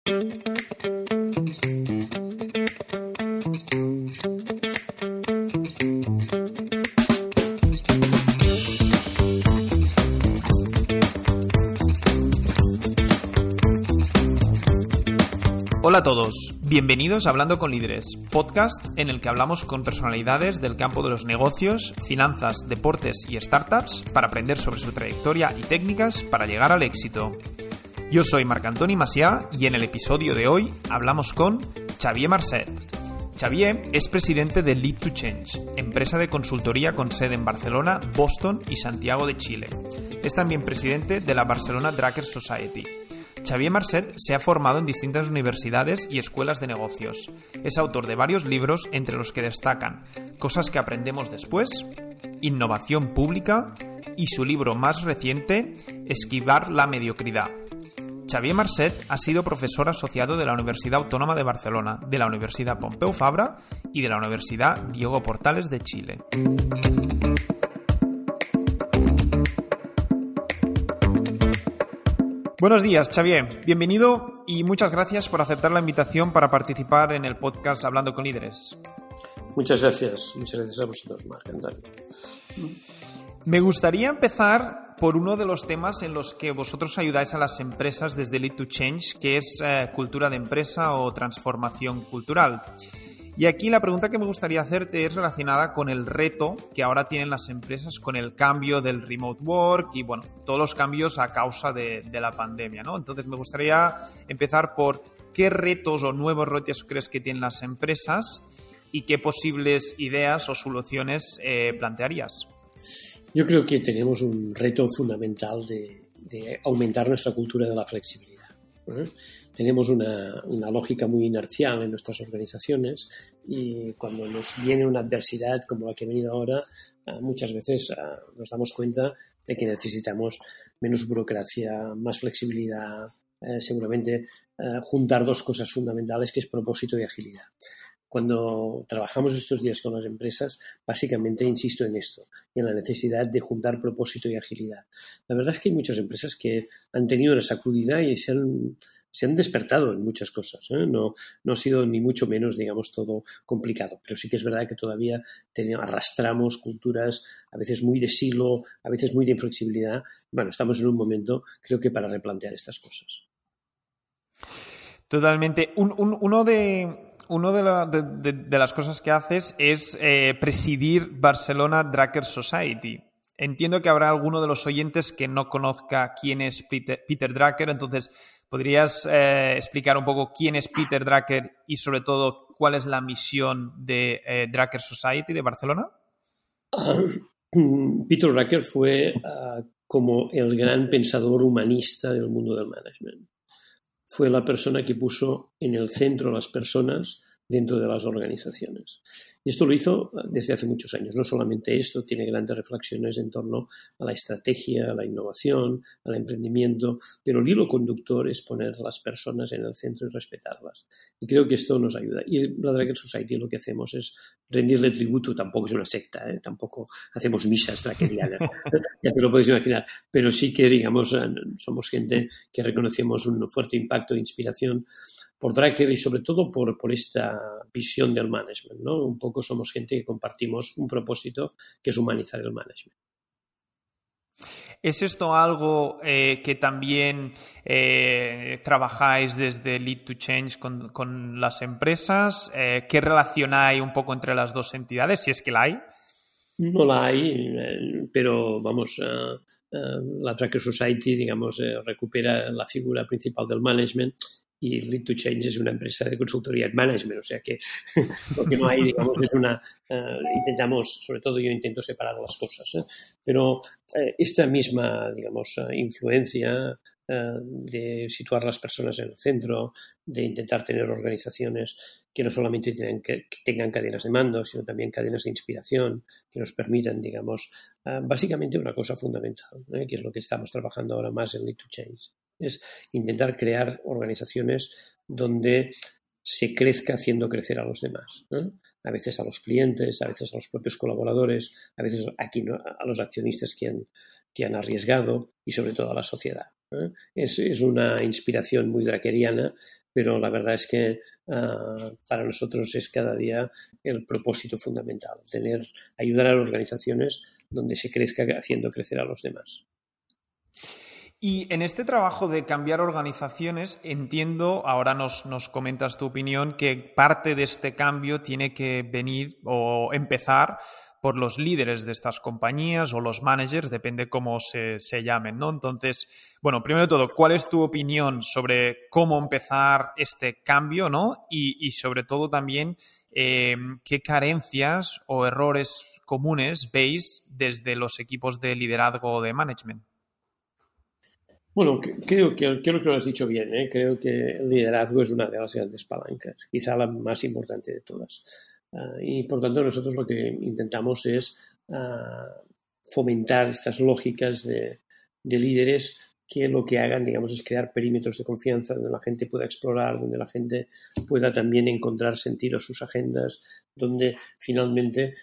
Hola a todos, bienvenidos a Hablando con Líderes, podcast en el que hablamos con personalidades del campo de los negocios, finanzas, deportes y startups para aprender sobre su trayectoria y técnicas para llegar al éxito. Yo soy Marc-Antoni Macià y en el episodio de hoy hablamos con Xavier Marcet. Xavier es presidente de Lead to Change, empresa de consultoría con sede en Barcelona, Boston y Santiago de Chile. Es también presidente de la Barcelona Drucker Society. Xavier Marcet se ha formado en distintas universidades y escuelas de negocios. Es autor de varios libros, entre los que destacan Cosas que aprendemos después, Innovación pública y su libro más reciente, Esquivar la mediocridad. Xavier Marcet ha sido profesor asociado de la Universidad Autónoma de Barcelona, de la Universidad Pompeu Fabra y de la Universidad Diego Portales de Chile. Buenos días, Xavier. Bienvenido y muchas gracias por aceptar la invitación para participar en el podcast Hablando con Líderes. Muchas gracias a vosotros, Marc-Antoni. Me gustaría empezar por uno de los temas en los que vosotros ayudáis a las empresas desde Lead to Change, que es cultura de empresa o transformación cultural. Y aquí la pregunta que me gustaría hacerte es relacionada con el reto que ahora tienen las empresas con el cambio del remote work y, bueno, todos los cambios a causa de la pandemia, ¿no? Entonces me gustaría empezar por qué retos o nuevos retos crees que tienen las empresas y qué posibles ideas o soluciones plantearías. Yo creo que tenemos un reto fundamental de aumentar nuestra cultura de la flexibilidad. Tenemos una lógica muy inercial en nuestras organizaciones y cuando nos viene una adversidad como la que ha venido ahora, muchas veces nos damos cuenta de que necesitamos menos burocracia, más flexibilidad, seguramente juntar dos cosas fundamentales que es propósito y agilidad. Cuando trabajamos estos días con las empresas, básicamente insisto en esto, en la necesidad de juntar propósito y agilidad. La verdad es que hay muchas empresas que han tenido una sacudida y se han despertado en muchas cosas, ¿eh? No ha sido ni mucho menos, digamos, todo complicado, pero sí que es verdad que todavía arrastramos culturas a veces muy de silo, a veces muy de inflexibilidad. Bueno, estamos en un momento, creo que para replantear estas cosas. Totalmente. Una de las cosas que haces es presidir Barcelona Drucker Society. Entiendo que habrá alguno de los oyentes que no conozca quién es Peter Drucker, entonces ¿podrías explicar un poco quién es Peter Drucker y sobre todo cuál es la misión de Drucker Society de Barcelona? Peter Drucker fue como el gran pensador humanista del mundo del management. Fue la persona que puso en el centro a las personas dentro de las organizaciones. Y esto lo hizo desde hace muchos años. No solamente esto, tiene grandes reflexiones en torno a la estrategia, a la innovación, al emprendimiento, pero el hilo conductor es poner las personas en el centro y respetarlas. Y creo que esto nos ayuda. Y la Drucker Society lo que hacemos es rendirle tributo. Tampoco es una secta, tampoco hacemos misas druckerianas, ya te lo podéis imaginar, pero sí que, digamos, somos gente que reconocemos un fuerte impacto e inspiración por Drucker y sobre todo por esta visión del management, ¿no? Un poco somos gente que compartimos un propósito que es humanizar el management. ¿Es esto algo que también trabajáis desde Lead to Change con las empresas? ¿Qué relación hay un poco entre las dos entidades, si es que la hay? No la hay, pero vamos, la Drucker Society, digamos, recupera la figura principal del management y Lead to Change es una empresa de consultoría en management, o sea que lo que no hay, digamos, es intentamos, sobre todo yo intento separar las cosas, pero esta misma, digamos, influencia de situar las personas en el centro, de intentar tener organizaciones que no solamente que tengan cadenas de mando, sino también cadenas de inspiración que nos permitan, digamos, básicamente una cosa fundamental, que es lo que estamos trabajando ahora más en Lead to Change, es intentar crear organizaciones donde se crezca haciendo crecer a los demás, ¿no? A veces a los clientes, a veces a los propios colaboradores, a veces a los accionistas que han arriesgado y sobre todo a la sociedad. Es una inspiración muy drackeriana, pero la verdad es que para nosotros es cada día el propósito fundamental, ayudar a las organizaciones donde se crezca haciendo crecer a los demás. Y en este trabajo de cambiar organizaciones, entiendo, ahora nos comentas tu opinión, que parte de este cambio tiene que venir o empezar por los líderes de estas compañías o los managers, depende cómo se llamen, ¿no? Entonces, bueno, primero de todo, ¿cuál es tu opinión sobre cómo empezar este cambio, ¿no? Y sobre todo también, ¿qué carencias o errores comunes veis desde los equipos de liderazgo o de management? Bueno, creo que lo has dicho bien, ¿eh? Creo que el liderazgo es una de las grandes palancas, quizá la más importante de todas. Y por tanto nosotros lo que intentamos es fomentar estas lógicas de líderes que lo que hagan, digamos, es crear perímetros de confianza donde la gente pueda explorar, donde la gente pueda también encontrar sentido a sus agendas, donde finalmente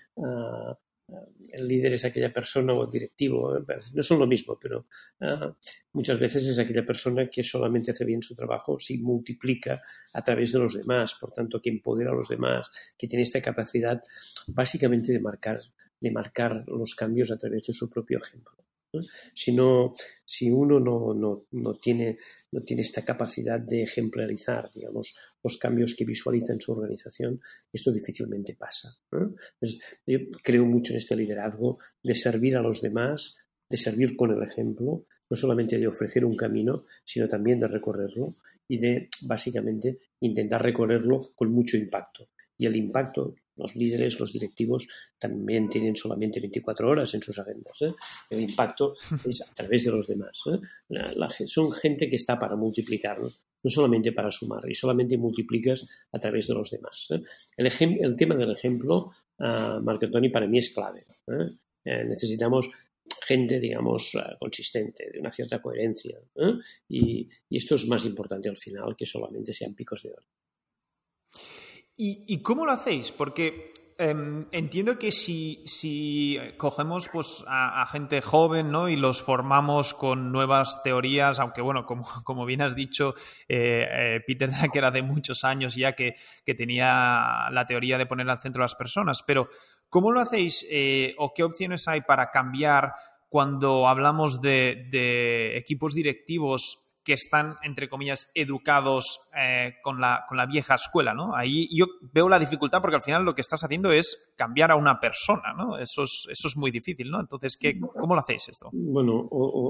el líder es aquella persona o el directivo, no son lo mismo, pero muchas veces es aquella persona que solamente hace bien su trabajo si multiplica a través de los demás, por tanto que empodera a los demás, que tiene esta capacidad básicamente de marcar los cambios a través de su propio ejemplo. Si uno no tiene esta capacidad de ejemplarizar, digamos, los cambios que visualiza en su organización, esto difícilmente pasa. Entonces, yo creo mucho en este liderazgo de servir a los demás, de servir con el ejemplo, no solamente de ofrecer un camino, sino también de recorrerlo y de, básicamente, intentar recorrerlo con mucho impacto. Y el impacto, los líderes, los directivos, también tienen solamente 24 horas en sus agendas. El impacto es a través de los demás. Son gente que está para multiplicar, no solamente para sumar, y solamente multiplicas a través de los demás. El tema del ejemplo, Marc Antoni, para mí es clave. Necesitamos gente, digamos, consistente, de una cierta coherencia. Y esto es más importante al final que solamente sean picos de oro. ¿Y cómo lo hacéis? Porque entiendo que si cogemos pues, a gente joven, ¿no? Y los formamos con nuevas teorías, aunque bueno, como bien has dicho, Peter Drucker hace muchos años ya que tenía la teoría de poner al centro a las personas, pero ¿cómo lo hacéis o qué opciones hay para cambiar cuando hablamos de equipos directivos que están, entre comillas, educados con la vieja escuela, ¿no? Ahí yo veo la dificultad porque al final lo que estás haciendo es cambiar a una persona, ¿no? Eso es muy difícil, ¿no? Entonces, ¿cómo lo hacéis esto? Bueno,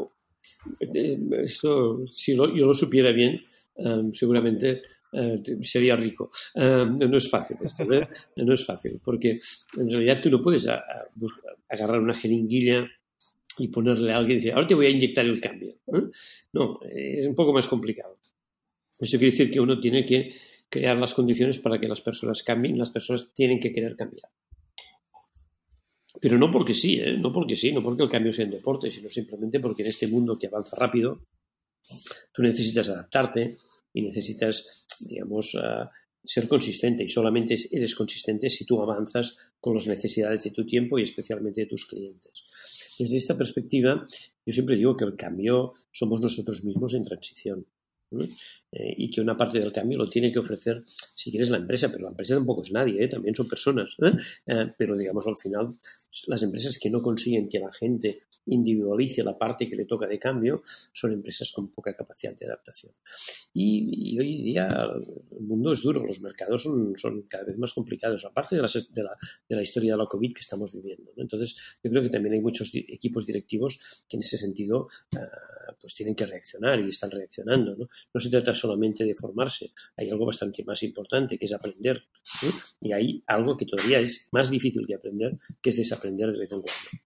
esto, si yo lo supiera bien, seguramente sería rico. No es fácil esto, no es fácil, porque en realidad tú no puedes agarrar una jeringuilla y ponerle a alguien y decir, ahora te voy a inyectar el cambio. No, es un poco más complicado. Eso quiere decir que uno tiene que crear las condiciones para que las personas cambien, las personas tienen que querer cambiar. Pero no porque sí, no porque el cambio sea un deporte, sino simplemente porque en este mundo que avanza rápido, tú necesitas adaptarte y necesitas, digamos, ser consistente, y solamente eres consistente si tú avanzas con las necesidades de tu tiempo y especialmente de tus clientes. Desde esta perspectiva, yo siempre digo que el cambio somos nosotros mismos en transición, y que una parte del cambio lo tiene que ofrecer, si quieres, la empresa, pero la empresa tampoco es nadie, también son personas, pero digamos al final las empresas que no consiguen que la gente individualice la parte que le toca de cambio son empresas con poca capacidad de adaptación. Y hoy día el mundo es duro, los mercados son cada vez más complicados, aparte de la historia de la COVID que estamos viviendo, ¿no? Entonces, yo creo que también hay muchos equipos directivos que en ese sentido pues tienen que reaccionar y están reaccionando, ¿no? No se trata solamente de formarse, hay algo bastante más importante que es aprender, ¿sí? Y hay algo que todavía es más difícil que aprender, que es desaprender de vez en cuando.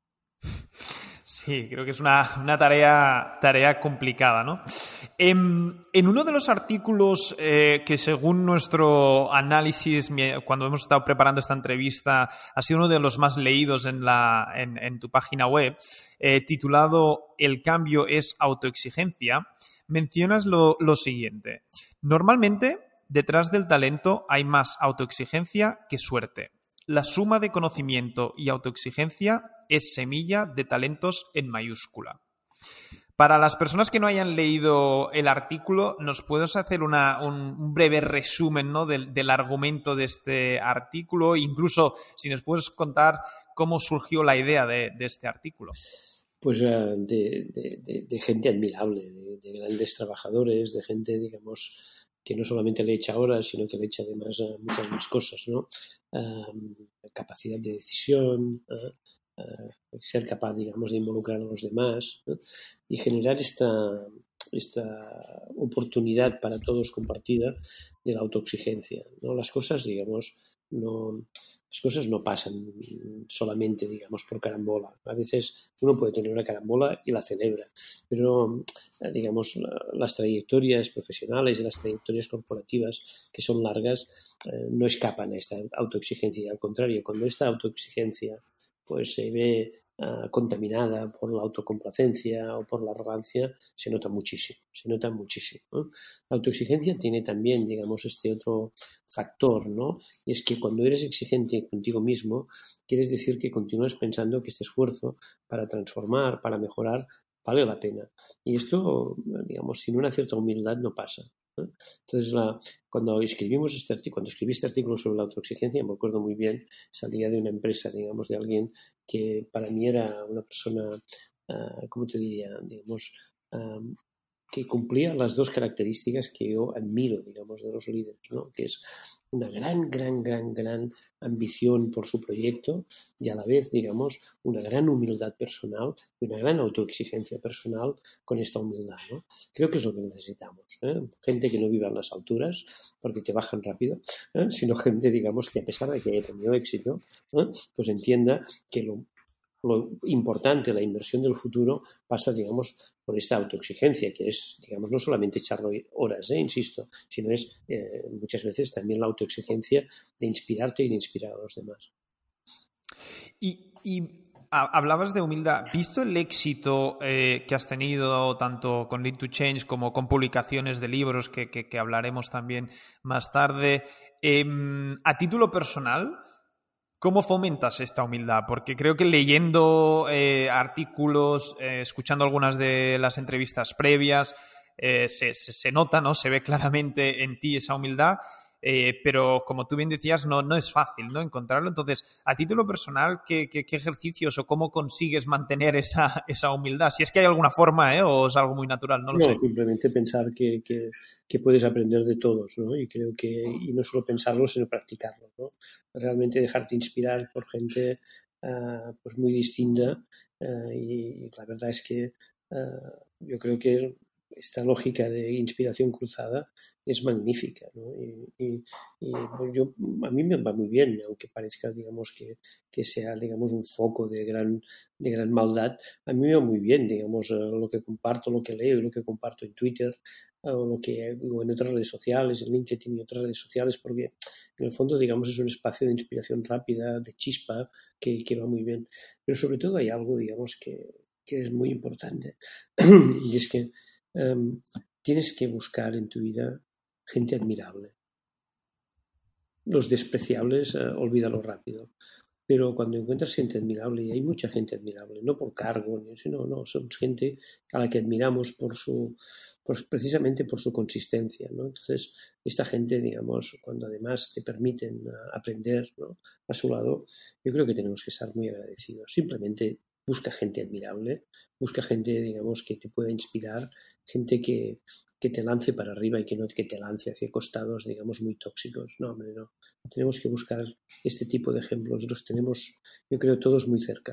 Sí, creo que es una tarea complicada, ¿no? En uno de los artículos que según nuestro análisis, cuando hemos estado preparando esta entrevista, ha sido uno de los más leídos en tu página web, titulado "El cambio es autoexigencia", mencionas lo siguiente. Normalmente, detrás del talento hay más autoexigencia que suerte. La suma de conocimiento y autoexigencia es semilla de talentos en mayúscula. Para las personas que no hayan leído el artículo, ¿nos puedes hacer un breve resumen, ¿no? del argumento de este artículo? Incluso si nos puedes contar cómo surgió la idea de este artículo. Pues de gente admirable, de grandes trabajadores, de gente, digamos, que no solamente le echa horas, sino que le echa además muchas más cosas, ¿no? Capacidad de decisión, ser capaz, digamos, de involucrar a los demás, ¿no? Y generar esta oportunidad para todos compartida de la autoexigencia, ¿no? Las cosas, digamos, las cosas no pasan solamente, digamos, por carambola. A veces uno puede tener una carambola y la celebra, pero, digamos, las trayectorias profesionales y las trayectorias corporativas que son largas no escapan a esta autoexigencia. Y al contrario, cuando esta autoexigencia pues se ve contaminada por la autocomplacencia o por la arrogancia, se nota muchísimo, ¿no? La autoexigencia tiene también, digamos, este otro factor, ¿no? Y es que cuando eres exigente contigo mismo, quieres decir que continúas pensando que este esfuerzo para transformar, para mejorar, vale la pena. Y esto, digamos, sin una cierta humildad no pasa, ¿no? Entonces, cuando escribí este artículo sobre la autoexigencia, me acuerdo muy bien, salía de una empresa, digamos, de alguien que para mí era una persona, ¿cómo te diría? Digamos, que cumplía las dos características que yo admiro, digamos, de los líderes, ¿no? Que es una gran ambición por su proyecto y a la vez, digamos, una gran humildad personal y una gran autoexigencia personal con esta humildad, ¿no? Creo que es lo que necesitamos, ¿eh? Gente que no viva en las alturas porque te bajan rápido, sino gente, digamos, que a pesar de que haya tenido éxito, pues entienda que lo importante, la inversión del futuro pasa, digamos, por esta autoexigencia, que es, digamos, no solamente echar horas, insisto, sino es muchas veces también la autoexigencia de inspirarte y de inspirar a los demás. Y hablabas de humildad. ¿Visto el éxito que has tenido tanto con Lead to Change como con publicaciones de libros que hablaremos también más tarde? A título personal, ¿cómo fomentas esta humildad? Porque creo que leyendo artículos, escuchando algunas de las entrevistas previas, se nota, ¿no? Se ve claramente en ti esa humildad, pero como tú bien decías, no es fácil, ¿no? Encontrarlo. Entonces, a título personal, ¿qué ejercicios o cómo consigues mantener esa humildad? Si es que hay alguna forma, o es algo muy natural, no lo sé. Simplemente pensar que puedes aprender de todos, ¿no? Y creo que, y no solo pensarlo, sino practicarlo, ¿no? Realmente dejarte inspirar por gente pues muy distinta, y la verdad es que yo creo que esta lógica de inspiración cruzada es magnífica, ¿no? Y a mí me va muy bien, aunque parezca, digamos, que sea, digamos, un foco de gran maldad. A mí me va muy bien, digamos, lo que comparto, lo que leo y lo que comparto en Twitter, o lo que digo en otras redes sociales, en LinkedIn y otras redes sociales, porque en el fondo, digamos, es un espacio de inspiración rápida, de chispa, que va muy bien. Pero sobre todo hay algo, digamos, que es muy importante, y es que tienes que buscar en tu vida gente admirable. Los despreciables, olvídalo rápido. Pero cuando encuentras gente admirable, y hay mucha gente admirable, no por cargo, sino son gente a la que admiramos precisamente por su consistencia, ¿no? Entonces, esta gente, digamos, cuando además te permiten aprender, ¿no?, a su lado, yo creo que tenemos que estar muy agradecidos. Simplemente busca gente admirable, busca gente, digamos, que te pueda inspirar, gente que te lance para arriba y que no que te lance hacia costados, digamos, muy tóxicos. No, hombre, no. Tenemos que buscar este tipo de ejemplos. Los tenemos, yo creo, todos muy cerca.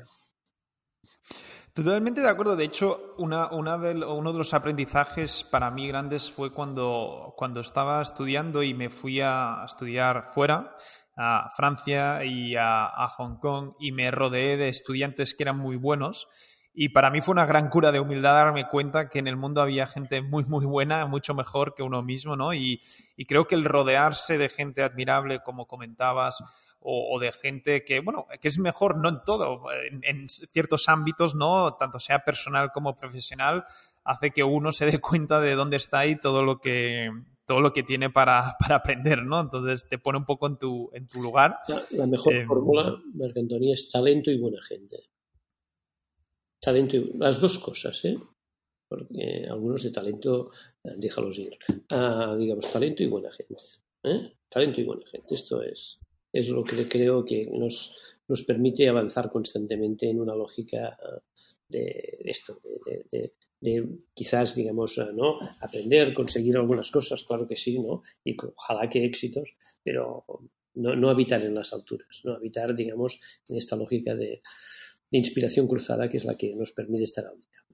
Totalmente de acuerdo. De hecho, uno de los aprendizajes para mí grandes fue cuando estaba estudiando y me fui a estudiar fuera, a Francia y a Hong Kong, y me rodeé de estudiantes que eran muy buenos. Y para mí fue una gran cura de humildad darme cuenta que en el mundo había gente muy, muy buena, mucho mejor que uno mismo, ¿no? Y creo que el rodearse de gente admirable, como comentabas, o de gente que, bueno, que es mejor, no en todo, en ciertos ámbitos, ¿no? Tanto sea personal como profesional, hace que uno se dé cuenta de dónde está y todo lo que tiene para aprender, ¿no? Entonces te pone un poco en tu lugar. La mejor fórmula, Marc Antoni, es talento y buena gente. Talento y las dos cosas, ¿eh? porque algunos de talento, déjalos ir. Digamos, talento y buena gente. Talento y buena gente. Esto es lo que creo que nos permite avanzar constantemente en una lógica de esto, de quizás, digamos, ¿no? Aprender, conseguir algunas cosas, claro que sí, ¿no? Y ojalá que éxitos, pero no habitar en las alturas, no habitar, digamos, en esta lógica de inspiración cruzada, que es la que nos permite estar al día.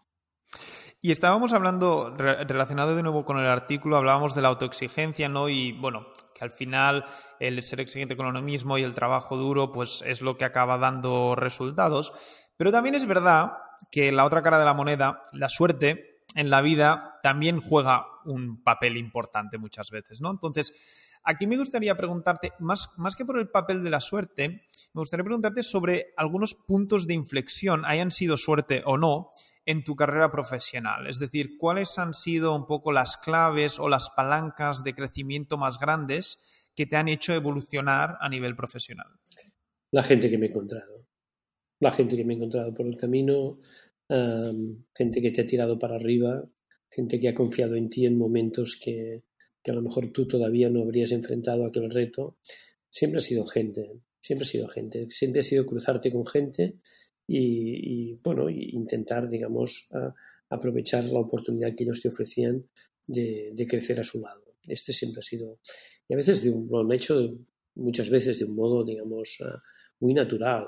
Y estábamos hablando, relacionado de nuevo con el artículo, hablábamos de la autoexigencia, ¿no? Y bueno, que al final el ser exigente con uno mismo y el trabajo duro, pues es lo que acaba dando resultados. Pero también es verdad que la otra cara de la moneda, la suerte en la vida, también juega un papel importante muchas veces, ¿no? Entonces, aquí me gustaría preguntarte, más que por el papel de la suerte, me gustaría preguntarte sobre algunos puntos de inflexión, hayan sido suerte o no, en tu carrera profesional. Es decir, ¿cuáles han sido un poco las claves o las palancas de crecimiento más grandes que te han hecho evolucionar a nivel profesional? La gente que me he encontrado. La gente que me he encontrado por el camino, gente que te ha tirado para arriba, gente que ha confiado en ti en momentos que a lo mejor tú todavía no habrías enfrentado aquel reto. Siempre ha sido gente. Siempre ha sido cruzarte con gente y bueno, intentar, digamos, aprovechar la oportunidad que ellos te ofrecían de crecer a su lado. Este siempre ha sido, y a veces lo han hecho muchas veces de un modo, digamos, muy natural,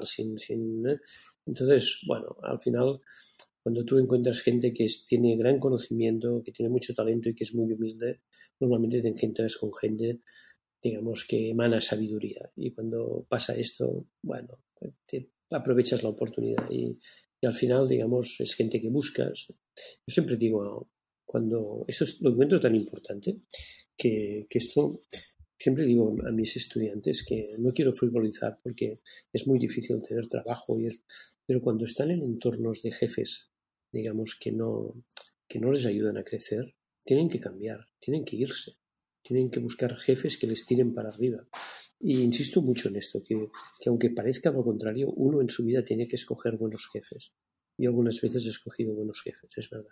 entonces, bueno, al final, cuando tú encuentras gente que tiene gran conocimiento, que tiene mucho talento y que es muy humilde, normalmente te encuentras con gente, digamos, que emana sabiduría. Y cuando pasa esto, bueno, te aprovechas la oportunidad y al final, digamos, es gente que buscas. Yo siempre digo, cuando esto lo encuentro tan importante, que esto, siempre digo a mis estudiantes que no quiero frivolizar porque es muy difícil tener trabajo, pero cuando están en entornos de jefes, digamos, que no les ayudan a crecer, tienen que cambiar, tienen que irse. Tienen que buscar jefes que les tiren para arriba. Y insisto mucho en esto, que aunque parezca lo contrario, uno en su vida tiene que escoger buenos jefes. Y algunas veces he escogido buenos jefes, es verdad.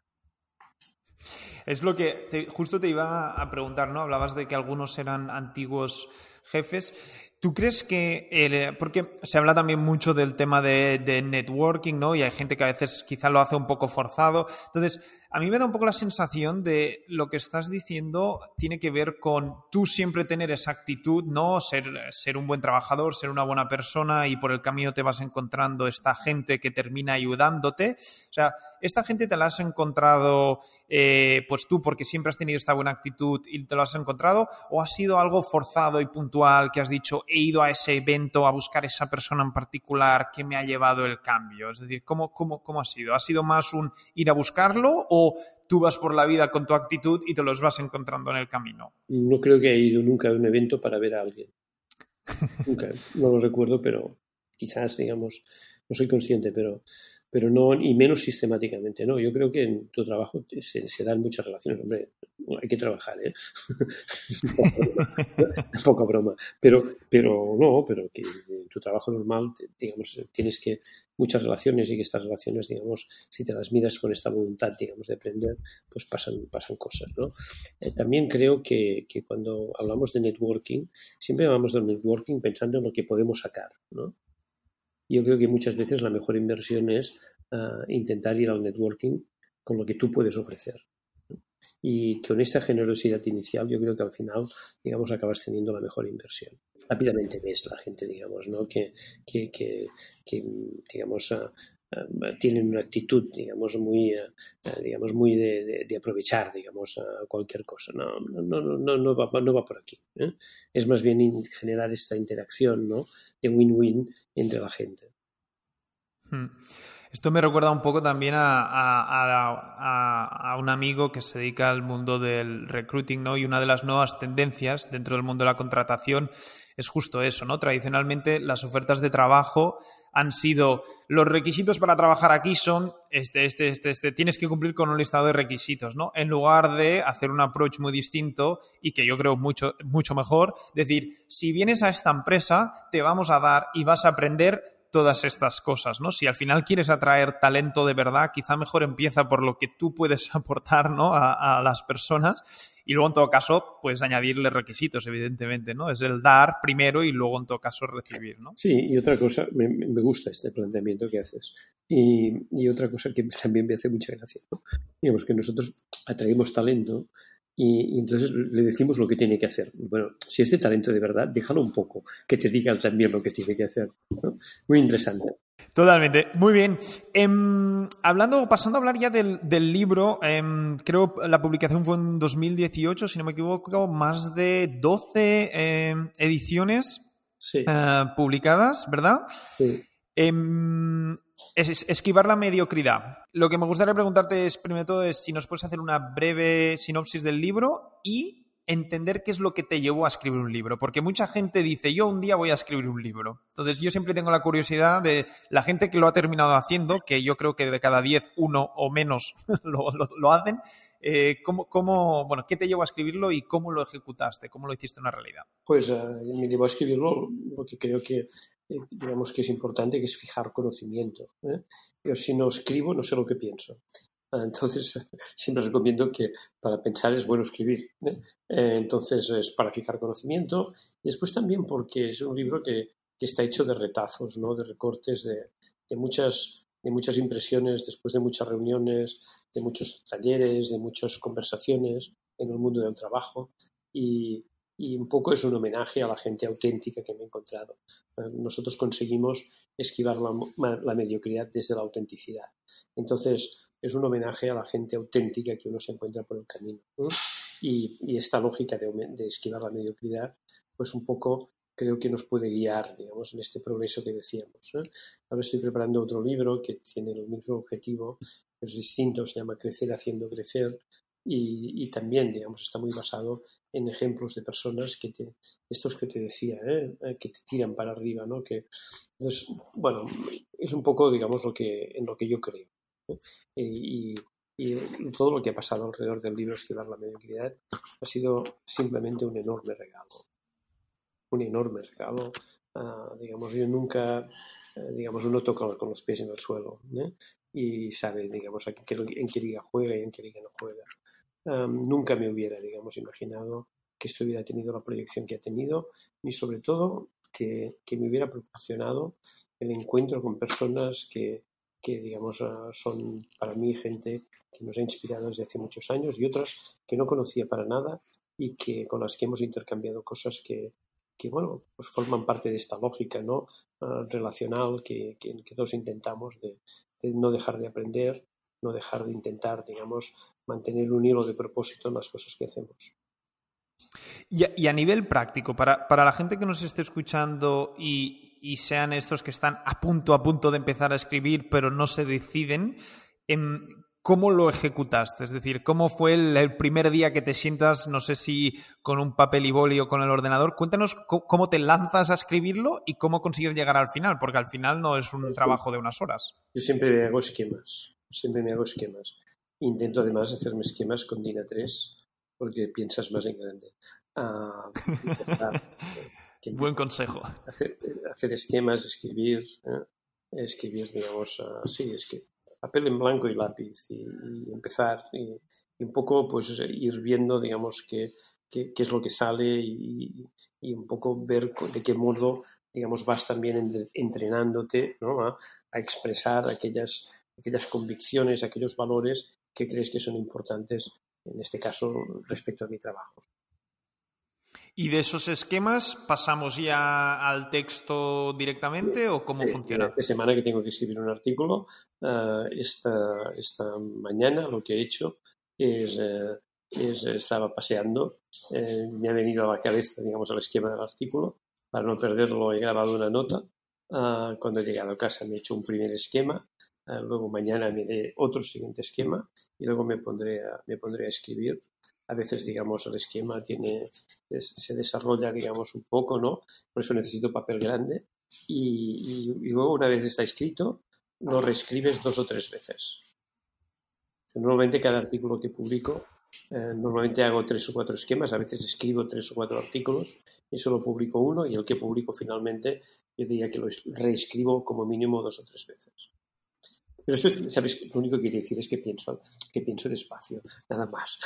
Es lo que justo te iba a preguntar, ¿no? Hablabas de que algunos eran antiguos jefes. ¿Tú crees que, porque se habla también mucho del tema de networking, ¿no? Y hay gente que a veces quizá lo hace un poco forzado. Entonces, a mí me da un poco la sensación de lo que estás diciendo tiene que ver con tú siempre tener esa actitud, ¿no? Ser un buen trabajador, ser una buena persona y por el camino te vas encontrando esta gente que termina ayudándote. O sea, esta gente te la has encontrado pues tú porque siempre has tenido esta buena actitud y te lo has encontrado, o ha sido algo forzado y puntual que has dicho he ido a ese evento a buscar esa persona en particular que me ha llevado el cambio? Es decir, ¿cómo ha sido? ¿Ha sido más un ir a buscarlo o tú vas por la vida con tu actitud y te los vas encontrando en el camino? No creo que haya ido nunca a un evento para ver a alguien. Nunca, no lo recuerdo, pero quizás, digamos, no soy consciente, pero no, y menos sistemáticamente, ¿no? Yo creo que en tu trabajo se dan muchas relaciones, hombre, hay que trabajar, ¿eh? Poca broma, pero que en tu trabajo normal, digamos, tienes que muchas relaciones y que estas relaciones, digamos, si te las miras con esta voluntad, digamos, de aprender, pues pasan cosas, ¿no? También creo que cuando hablamos de networking, siempre hablamos del networking pensando en lo que podemos sacar, ¿no? Yo creo que muchas veces la mejor inversión es intentar ir al networking con lo que tú puedes ofrecer. Y con esta generosidad inicial yo creo que al final, digamos, acabas teniendo la mejor inversión. Rápidamente ves la gente, digamos, ¿no? que digamos, tienen una actitud, digamos, muy de aprovechar, digamos, cualquier cosa. No va por aquí, ¿eh? Es más bien generar esta interacción, ¿no? De win-win entre la gente. Esto me recuerda un poco también a un amigo que se dedica al mundo del recruiting, ¿no? Y una de las nuevas tendencias dentro del mundo de la contratación es justo eso, ¿no? Tradicionalmente las ofertas de trabajo han sido los requisitos para trabajar aquí son tienes que cumplir con un listado de requisitos, ¿no? En lugar de hacer un approach muy distinto y que yo creo mucho mejor, decir, si vienes a esta empresa te vamos a dar y vas a aprender todas estas cosas, ¿no? Si al final quieres atraer talento de verdad, quizá mejor empieza por lo que tú puedes aportar, ¿no? a las personas y luego en todo caso puedes añadirle requisitos, evidentemente, ¿no? Es el dar primero y luego en todo caso recibir, ¿no? Sí, y otra cosa, me gusta este planteamiento que haces. Y otra cosa que también me hace mucha gracia, ¿no? Digamos que nosotros atraemos talento y entonces le decimos lo que tiene que hacer. Bueno, si es de talento de verdad, déjalo un poco, que te diga también lo que tiene que hacer, ¿no? Muy interesante. Totalmente, muy bien. Pasando a hablar ya del libro, creo la publicación fue en 2018, si no me equivoco, más de 12 ediciones Sí, publicadas, ¿verdad? sí. Es esquivar la mediocridad. Lo que me gustaría preguntarte es, primero de todo, es si nos puedes hacer una breve sinopsis del libro y entender qué es lo que te llevó a escribir un libro. Porque mucha gente dice, yo un día voy a escribir un libro. Entonces yo siempre tengo la curiosidad de la gente que lo ha terminado haciendo, que yo creo que de cada 10, uno o menos lo hacen. ¿Qué te llevó a escribirlo y cómo lo ejecutaste? ¿Cómo lo hiciste una realidad? Pues me llevó a escribirlo lo que creo que digamos que es importante, que es fijar conocimiento. Yo si no escribo no sé lo que pienso. Entonces siempre recomiendo que para pensar es bueno escribir. Entonces es para fijar conocimiento y después también porque es un libro que está hecho de retazos, ¿no? De recortes, de muchas impresiones después de muchas reuniones, de muchos talleres, de muchas conversaciones en el mundo del trabajo y un poco es un homenaje a la gente auténtica que me he encontrado. Nosotros conseguimos esquivar la mediocridad desde la autenticidad. Entonces, es un homenaje a la gente auténtica que uno se encuentra por el camino. Y esta lógica de esquivar la mediocridad, pues un poco creo que nos puede guiar, digamos, en este progreso que decíamos. Ahora estoy preparando otro libro que tiene el mismo objetivo, es distinto, se llama Crecer haciendo crecer, y también, digamos, está muy basado en ejemplos de personas estos que te decía, que te tiran para arriba, ¿no? Entonces, bueno, es un poco, digamos, en lo que yo creo. Y todo lo que ha pasado alrededor del libro Esquivar la mediocridad ha sido simplemente un enorme regalo. Un enorme regalo. Digamos, yo nunca, digamos, uno toca con los pies en el suelo, y sabe, digamos, en qué liga juega y en qué liga no juega. Nunca me hubiera, digamos, imaginado que esto hubiera tenido la proyección que ha tenido, ni sobre todo que me hubiera proporcionado el encuentro con personas que digamos, son para mí gente que nos ha inspirado desde hace muchos años y otras que no conocía para nada y con las que hemos intercambiado cosas que bueno, pues forman parte de esta lógica, ¿no? Relacional que todos intentamos de no dejar de aprender, no dejar de intentar, digamos, mantener un hilo de propósito en las cosas que hacemos. Y a nivel práctico, para la gente que nos esté escuchando y sean estos que están a punto de empezar a escribir, pero no se deciden, ¿cómo lo ejecutaste? Es decir, ¿cómo fue el primer día que te sientas, no sé si con un papel y boli o con el ordenador? Cuéntanos cómo te lanzas a escribirlo y cómo consigues llegar al final, porque al final no es un trabajo de unas horas. Yo siempre me hago esquemas. Intento además hacerme esquemas con DIN A3 porque piensas más en grande. Buen consejo. Hacer esquemas, escribir, digamos, papel en blanco y lápiz y empezar y un poco pues ir viendo, digamos, qué es lo que sale y un poco ver de qué modo, digamos, vas también entrenándote, ¿no? a expresar aquellas convicciones, aquellos valores que crees que son importantes, en este caso, respecto a mi trabajo. ¿Y de esos esquemas pasamos ya al texto directamente o cómo funciona? Esta semana que tengo que escribir un artículo, esta mañana lo que he hecho estaba paseando, me ha venido a la cabeza, digamos, el esquema del artículo. Para no perderlo he grabado una nota. Cuando he llegado a casa me he hecho un primer esquema, luego mañana me haré otro siguiente esquema y luego me pondré a escribir. A veces, digamos, el esquema se desarrolla, digamos, un poco, ¿no? Por eso necesito papel grande. Y luego, una vez está escrito, lo reescribes 2 o 3 veces. Normalmente, cada artículo que publico, normalmente hago 3 o 4 esquemas. A veces escribo 3 o 4 artículos Eso lo publico uno, y el que publico finalmente yo diría que lo reescribo como mínimo 2 o 3 veces. Pero esto, ¿sabes? Lo único que quiere decir es que pienso despacio, nada más.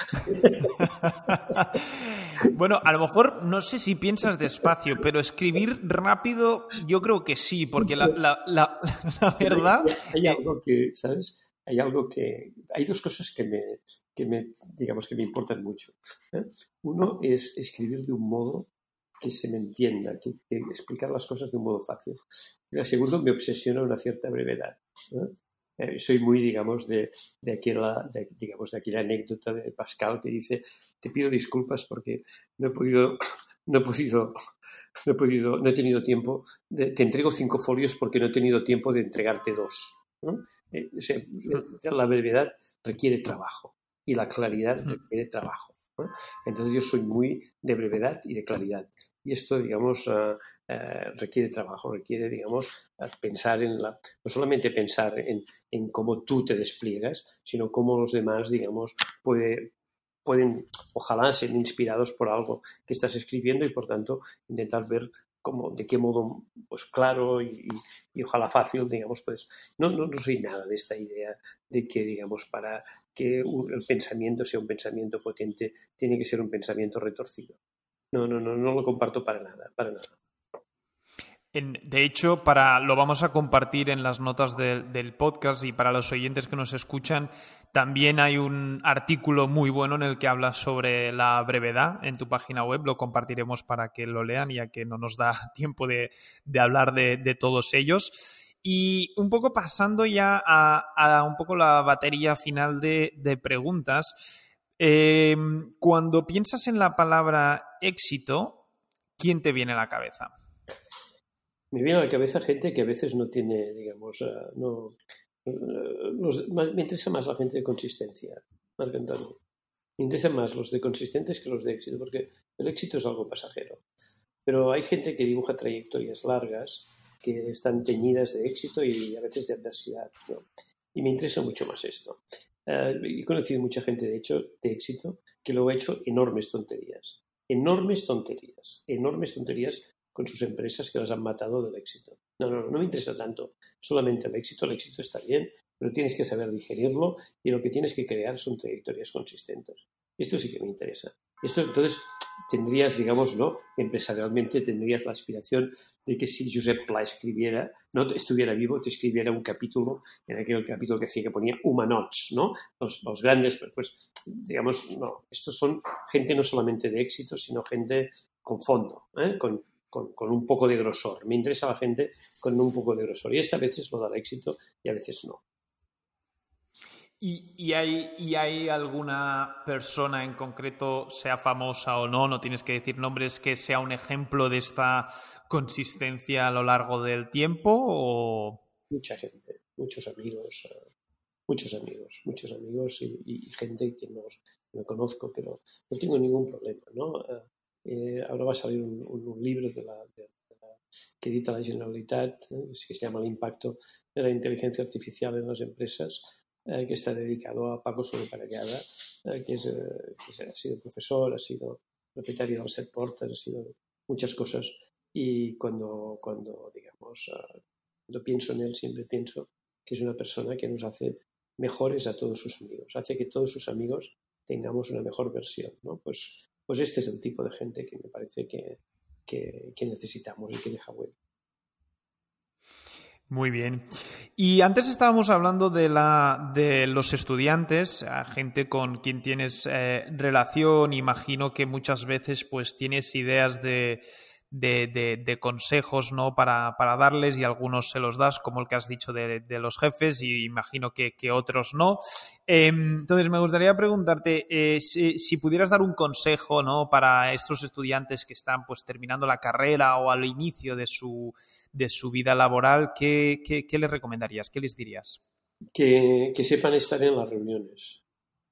Bueno, a lo mejor no sé si piensas despacio, pero escribir rápido yo creo que sí, porque la verdad... Hay algo que, ¿sabes? Hay dos cosas digamos, que me importan mucho. Uno es escribir de un modo que se me entienda, que explicar las cosas de un modo fácil. Y la segunda, me obsesiona una cierta brevedad. Soy muy, digamos, de aquella anécdota de Pascal que dice: te pido disculpas porque no he tenido tiempo, te entrego 5 folios porque no he tenido tiempo de entregarte 2. ¿No? La brevedad requiere trabajo y la claridad requiere trabajo, ¿no? Entonces yo soy muy de brevedad y de claridad, y esto, digamos, requiere trabajo, requiere, digamos, pensar no solamente pensar en cómo tú te despliegas, sino cómo los demás, digamos, pueden, ojalá, ser inspirados por algo que estás escribiendo, y por tanto intentar ver de qué modo, pues claro y ojalá fácil, digamos, pues no soy nada de esta idea de que, digamos, para que el pensamiento sea un pensamiento potente tiene que ser un pensamiento retorcido. No lo comparto para nada. De hecho, lo vamos a compartir en las notas del podcast, y para los oyentes que nos escuchan, también hay un artículo muy bueno en el que hablas sobre la brevedad en tu página web. Lo compartiremos para que lo lean, ya que no nos da tiempo de hablar de todos ellos. Y un poco pasando ya a un poco la batería final de preguntas, cuando piensas en la palabra éxito, ¿quién te viene a la cabeza? Me viene a la cabeza gente que a veces no tiene, digamos, me interesa más la gente de consistencia, Marc Antonio. Me interesan más los de consistentes que los de éxito, porque el éxito es algo pasajero. Pero hay gente que dibuja trayectorias largas que están teñidas de éxito y a veces de adversidad, ¿no? Y me interesa mucho más esto. He conocido mucha gente, de hecho, de éxito, que luego ha hecho enormes tonterías con sus empresas, que las han matado del éxito. No me interesa tanto solamente el éxito. El éxito está bien, pero tienes que saber digerirlo, y lo que tienes que crear son trayectorias consistentes. Esto sí que me interesa. Esto, entonces, tendrías, digamos, ¿no? Empresarialmente tendrías la aspiración de que si Josep Pla estuviera vivo, te escribiera un capítulo, en aquel capítulo que ponía humanots, ¿no? Los grandes, pues, digamos, no. Estos son gente no solamente de éxito, sino gente con fondo, con un poco de grosor. Me interesa la gente con un poco de grosor, y a veces lo da el éxito y a veces no. ¿Y hay alguna persona en concreto, sea famosa o no tienes que decir nombres, que sea un ejemplo de esta consistencia a lo largo del tiempo? ¿O? Mucha gente, muchos amigos y gente que no conozco, pero no tengo ningún problema, ¿no? Ahora va a salir un libro que edita la Generalitat, que se llama El impacto de la inteligencia artificial en las empresas, que está dedicado a Paco Sobreparellada, que ha sido profesor, ha sido propietario del Set Porter, ha sido muchas cosas, y cuando digamos, cuando pienso en él, siempre pienso que es una persona que nos hace mejores a todos sus amigos, hace que todos sus amigos tengamos una mejor versión, ¿no? Pues este es el tipo de gente que me parece que necesitamos y que deja huella. Muy bien. Y antes estábamos hablando de los estudiantes, gente con quien tienes relación. Imagino que muchas veces pues tienes ideas de consejos, ¿no? para darles, y algunos se los das, como el que has dicho de los jefes, y imagino que otros no. Entonces me gustaría preguntarte si pudieras dar un consejo, ¿no? para estos estudiantes que están pues terminando la carrera o al inicio de su vida laboral, ¿qué les recomendarías? ¿Qué les dirías? Que sepan estar en las reuniones,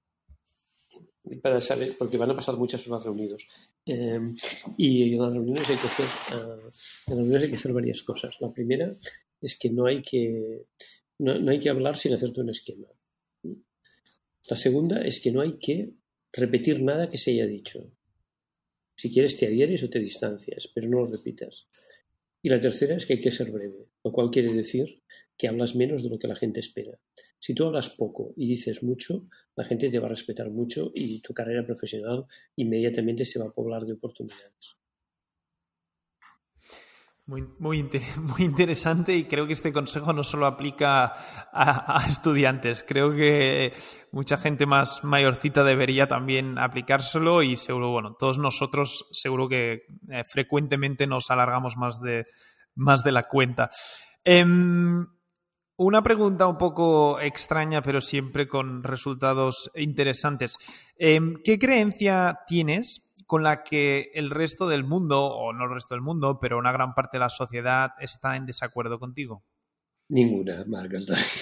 para saber, porque van a pasar muchas horas reunidos, y en las reuniones hay que hacer varias cosas. La primera es que no hay que hablar sin hacerte un esquema. La segunda es que no hay que repetir nada que se haya dicho. Si quieres te adhieres o te distancias, pero no lo repitas. Y la tercera es que hay que ser breve, lo cual quiere decir que hablas menos de lo que la gente espera. Si tú hablas poco y dices mucho, la gente te va a respetar mucho y tu carrera profesional inmediatamente se va a poblar de oportunidades. Muy interesante, y creo que este consejo no solo aplica a estudiantes. Creo que mucha gente más mayorcita debería también aplicárselo, y seguro, bueno, todos nosotros seguro que frecuentemente nos alargamos más de la cuenta. Una pregunta un poco extraña, pero siempre con resultados interesantes. ¿Qué creencia tienes con la que el resto del mundo, o no el resto del mundo, pero una gran parte de la sociedad está en desacuerdo contigo? Ninguna, Marc.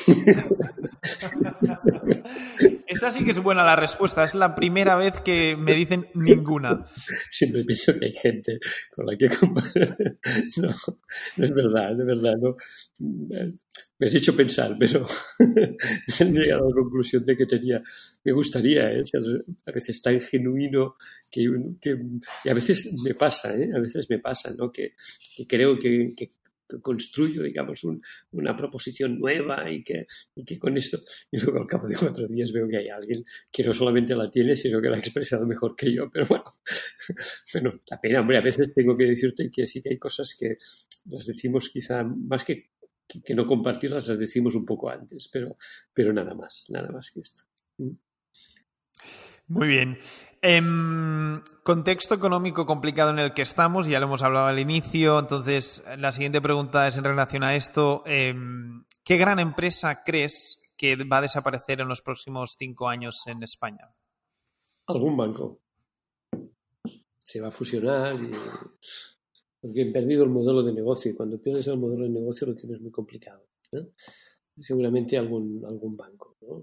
Esta sí que es buena la respuesta. Es la primera vez que me dicen ninguna. Siempre pienso que hay gente con la que comparar. No, no es verdad, de verdad. No. Me has hecho pensar, pero he llegado a la conclusión de que me gustaría, ser a veces tan genuino que y a veces me pasa, ¿no? Que creo que construyo, digamos, una proposición nueva y que con esto, y luego al cabo de 4 días veo que hay alguien que no solamente la tiene, sino que la ha expresado mejor que yo. Pero bueno, la pena, hombre, a veces tengo que decirte que sí que hay cosas que las decimos quizá más que no compartirlas, las decimos un poco antes, pero nada más que esto. Muy bien. Contexto económico complicado en el que estamos, ya lo hemos hablado al inicio. Entonces, la siguiente pregunta es en relación a esto. ¿Qué gran empresa crees que va a desaparecer en los próximos 5 años en España? Algún banco. Se va a fusionar porque he perdido el modelo de negocio, y cuando pierdes el modelo de negocio lo tienes muy complicado, ¿eh? Seguramente algún banco, ¿no?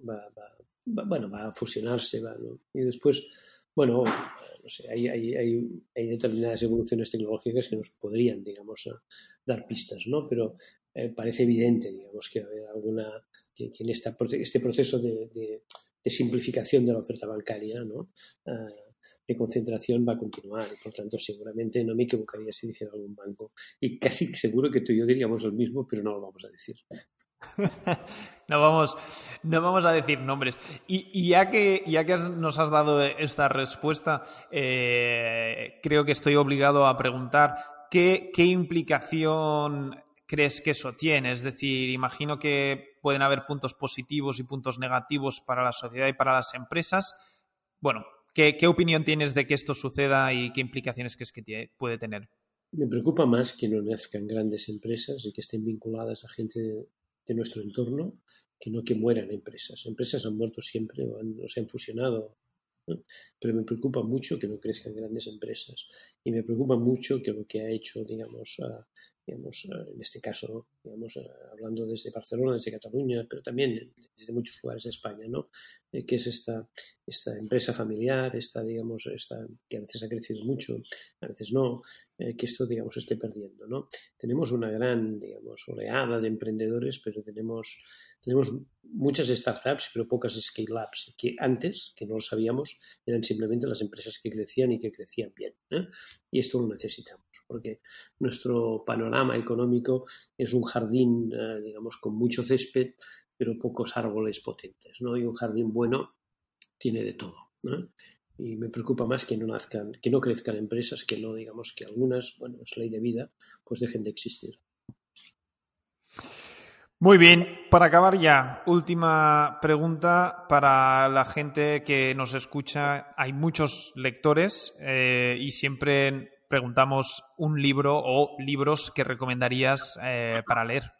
va a fusionarse, ¿no? Y después, bueno, no sé, hay determinadas evoluciones tecnológicas que nos podrían, digamos, dar pistas, ¿no? Pero parece evidente, digamos, que en este proceso de simplificación de la oferta bancaria, ¿no? De concentración va a continuar, y por tanto seguramente no me equivocaría si dijera algún banco, y casi seguro que tú y yo diríamos el mismo, pero no lo vamos a decir. No vamos a decir nombres. Y ya que nos has dado esta respuesta, creo que estoy obligado a preguntar ¿qué implicación crees que eso tiene? Es decir, imagino que pueden haber puntos positivos y puntos negativos para la sociedad y para las empresas. Bueno, ¿qué opinión tienes de que esto suceda y qué implicaciones crees que puede tener? Me preocupa más que no nazcan grandes empresas y que estén vinculadas a gente de nuestro entorno, que no que mueran empresas. Empresas han muerto siempre o se han fusionado, ¿no? Pero me preocupa mucho que no crezcan grandes empresas, y me preocupa mucho que lo que ha hecho, digamos, en este caso, digamos, hablando desde Barcelona, desde Cataluña, pero también desde muchos lugares de España, ¿no? Que es esta empresa familiar, digamos, que a veces ha crecido mucho, a veces no, que esto, digamos, esté perdiendo, ¿no? Tenemos una gran, digamos, oleada de emprendedores, pero tenemos muchas startups, pero pocas scale-ups, que antes, que no lo sabíamos, eran simplemente las empresas que crecían y que crecían bien, ¿eh? Y esto lo necesitamos, porque nuestro panorama económico es un jardín, digamos, con mucho césped, pero pocos árboles potentes, ¿no? Y un jardín bueno tiene de todo, ¿no? Y me preocupa más que no crezcan empresas, que no, digamos, que algunas, bueno, es ley de vida, pues dejen de existir. Muy bien, para acabar ya, última pregunta para la gente que nos escucha. Hay muchos lectores y siempre preguntamos un libro o libros que recomendarías para leer.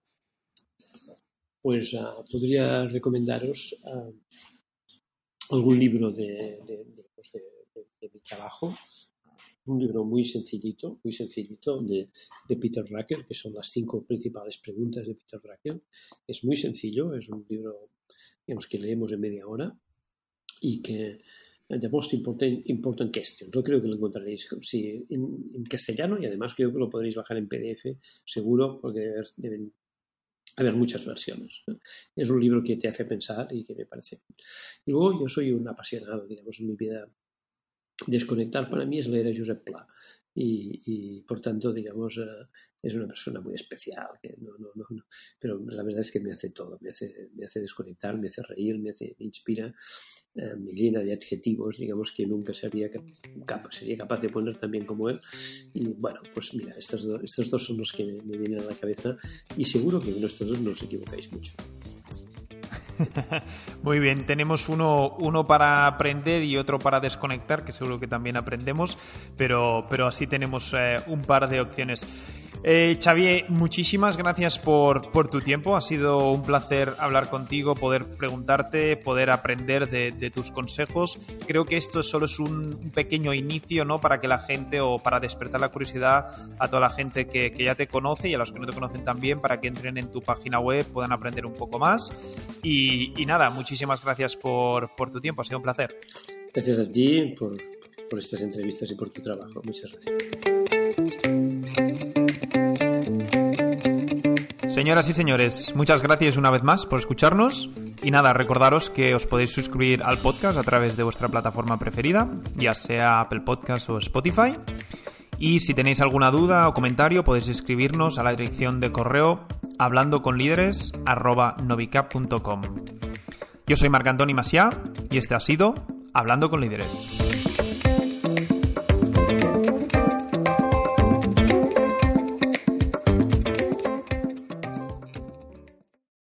Pues podría recomendaros algún libro de mi trabajo, un libro muy sencillito de Peter Drucker, que son las 5 principales preguntas de Peter Drucker. Es muy sencillo, es un libro, digamos, que leemos en media hora, y que The Most Important Questions. Yo creo que lo encontraréis en castellano, y además creo que lo podréis bajar en PDF, seguro, porque deben haber muchas versiones, ¿no? Es un libro que te hace pensar y que me parece. Y luego yo soy un apasionado, digamos, en mi vida Desconectar para mí es leer a Josep Pla. Y por tanto, digamos, es una persona muy especial. Que no. Pero la verdad es que me hace todo. Me hace desconectar, me hace reír, me inspira, me llena de adjetivos, digamos, que nunca sería capaz de poner tan bien como él. Y bueno, pues mira, estos dos son los que me vienen a la cabeza y seguro que con estos dos no os equivocáis mucho. Muy bien, tenemos uno para aprender y otro para desconectar, que seguro que también aprendemos, pero así tenemos un par de opciones. Xavier, muchísimas gracias por tu tiempo. Ha sido un placer hablar contigo, poder preguntarte, poder aprender de tus consejos. Creo que esto solo es un pequeño inicio, ¿no? Para que la gente, o para despertar la curiosidad a toda la gente que ya te conoce y a los que no te conocen también, para que entren en tu página web, puedan aprender un poco más. Y nada, muchísimas gracias por tu tiempo. Ha sido un placer. Gracias a ti por estas entrevistas y por tu trabajo. Muchas gracias. Señoras y señores, muchas gracias una vez más por escucharnos. Y nada, recordaros que os podéis suscribir al podcast a través de vuestra plataforma preferida, ya sea Apple Podcast o Spotify. Y si tenéis alguna duda o comentario, podéis escribirnos a la dirección de correo hablandoconlideres@novicap.com. Yo soy Marc Antoni Macià y este ha sido Hablando con Líderes.